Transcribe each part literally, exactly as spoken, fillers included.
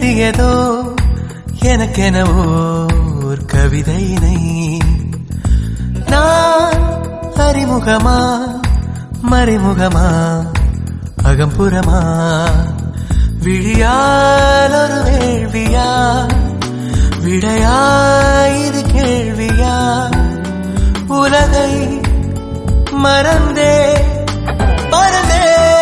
எழுதியதோ எனக்கென ஓர் கவிதையினை நான் அறிமுகமா மறைமுகமா அகம்புறமா விழியால் ஒரு வேள்வியா விடையாயிரு கேள்வியா உலகை மறந்தே பறந்தே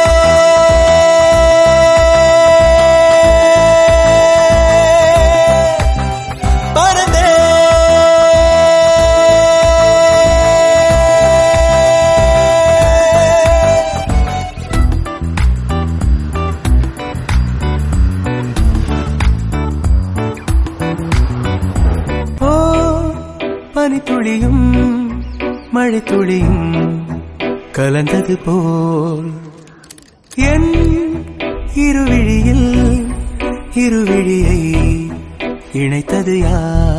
பனித்துளியும் மழை துளியும் கலந்தது போல் என் இருவிழியில் இருவிழியை இணைத்தது யார்?